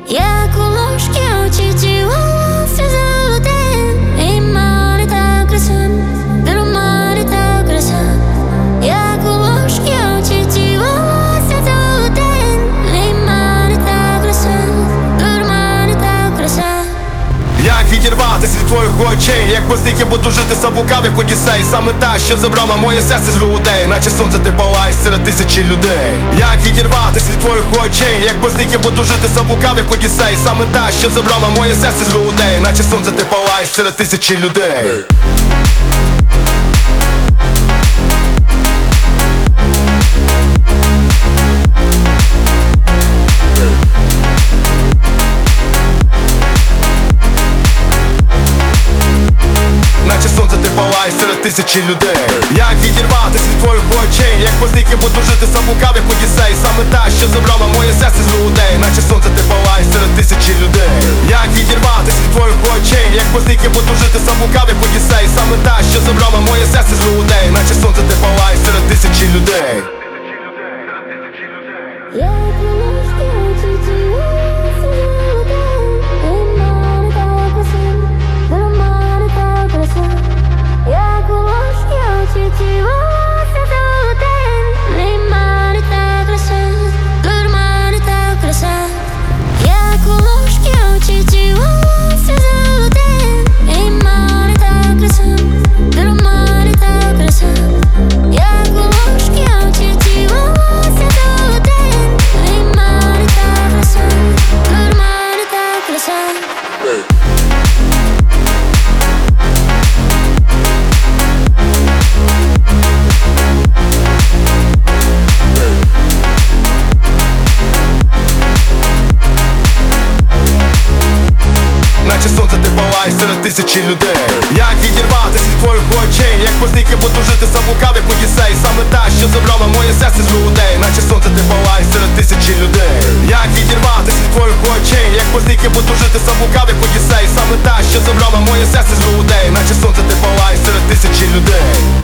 як у ложки очі ті волосся золоте, і мене так краса, дурмани так краса, як у ложки очі ті волосся золоте, і мене так краса, дурмани так краса. Як відірватися від твоїх очей, як без них я буду жити сам лукав, як Одіссей. Саме та, що забрала моє серце з грудей, наче сонце ти палаєш серед тисячі людей. Як відірватися від твоїх очей, як без них я буду жити сам лукав, як Одіссей. Саме та, що забрала моє серце з грудей, наче сонце ти палаєш серед тисячі людей. Наче сонце ти палаєш серед тисячі людей. Як відірватися від твоїх очей, як без них я буду жити сам лукав, як Одіссей. Саме та, що забрала моє серце з грудей, наче сонце ти палаєш серед тисячі людей. Як відірватися від твоїх очей, як без них я буду жити сам лукав, як Одіссей. Саме та, що забрала моє серце з грудей, наче сонце ти палаєш серед тисячі людей. Як у ложки очі ті волосся золоте, і мене так краса, дурмани так краса, як у ложки очі ті волосся золоте, і мене так краса, дурмани так краса, як у ложки очі ті волосся золоте, і мене так краса, дурмани так краса, як у ложки очі ті волосся золоте, і мене так краса, дурмани так краса. Наче сонце ти палаєш серед тисячі людей. Як відірватися від твоїх очей, як без них я буду жити сам лукав, як Одіссей. Саме та, що забрала моє серце з грудей, наче сонце ти палаєш серед тисячі людей. Як відірватися від твоїх очей, як без них я буду жити сам лукав, як Одіссей. Саме та, що забрала моє серце з грудей, наче сонце ти палаєш серед тисячі людей.